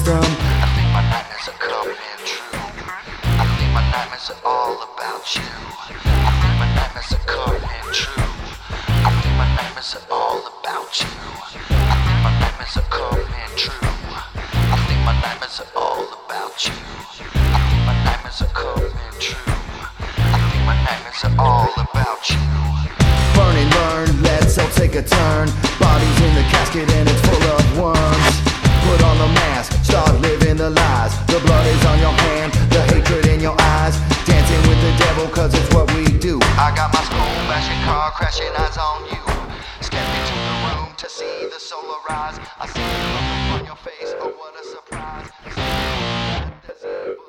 from. I think my nightmares are coming true. I think my nightmares are all about you. I think my nightmares are coming true. I think my nightmares are all about you. I think my nightmares are coming true. I think my nightmares are all about you. I think my nightmares are coming true. I think my nightmares are all about you. Burn and learn, let's all take a turn. Bodies in the casket and it's full of worms. Put on the mask, start living the lies. The blood is on your hand, the hatred in your eyes. Dancing with the devil cause it's what we do. I got my skull bashing, car crashing, eyes on you. Step into the room to see the solar rise. I see the look on your face, oh what a surprise.